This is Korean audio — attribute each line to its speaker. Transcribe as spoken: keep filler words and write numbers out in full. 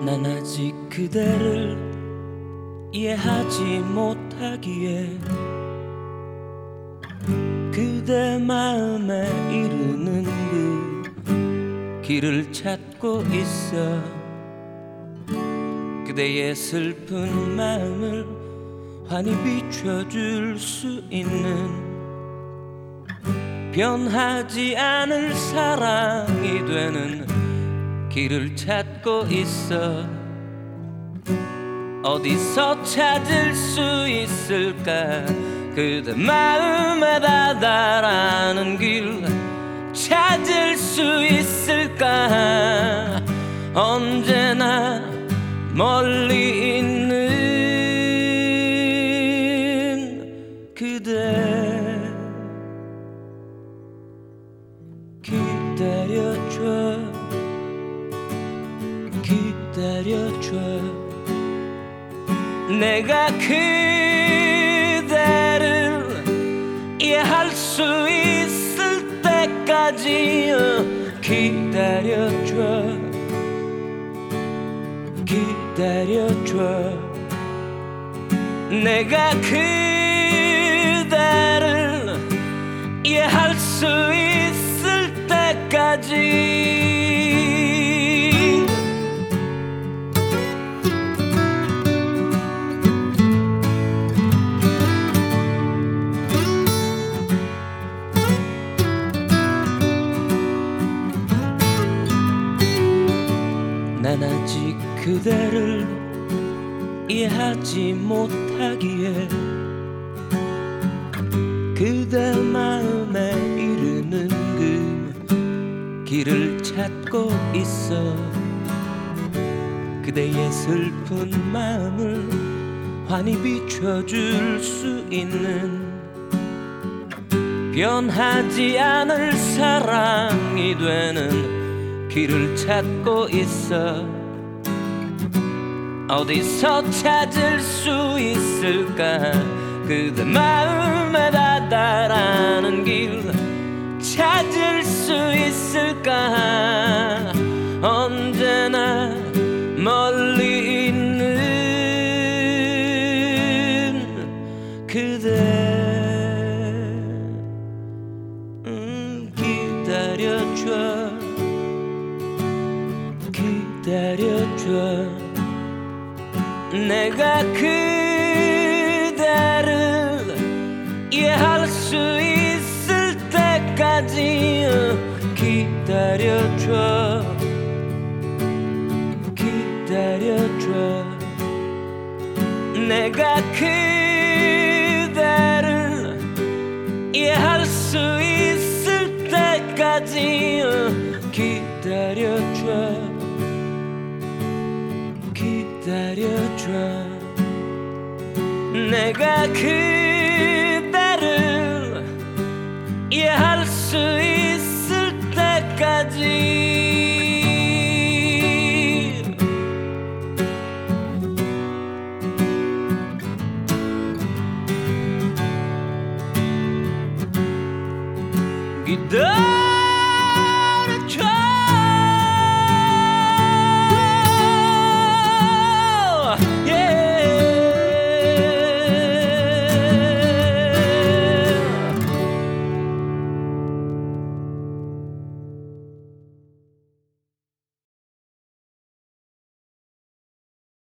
Speaker 1: 난 아직 그대를 이해하지 못하기에 그대 마음에 이르는 그 길을 찾고 있어. 그대의 슬픈 마음을 환히 비춰줄 수 있는 변하지 않을 사랑이 되는 길을 찾고 있어. 어디서 찾을 수 있을까? 그대 마음에 다다라는 길 찾을 수 있을까? 언제나 멀리 있는 그대 기다려줘 기다려줘. 내가 그대를 이해할 수 있을 때까지 기다려줘 기다려줘. 내가 그대를 이해할 수 있을 때까지. 난 아직 그대를 이해하지 못하기에 그대 마음에 이르는 그 길을 찾고 있어. 그대의 슬픈 마음을 환히 비춰줄 수 있는 변하지 않을 사랑이 되는 길을 찾고 있어. 어디서 찾을 수 있을까? 그대 마음에 다다라는 길 찾을 수 있을까? 언제나 멀리 있는 그대 음, 기다려줘 기다려줘. 내가 그대를 이해할 수 있을 때까지 기다려줘 기다려줘. 내가 그대를 이해할 수 있을 때까지 기다려줘 기다려줘. 내가 그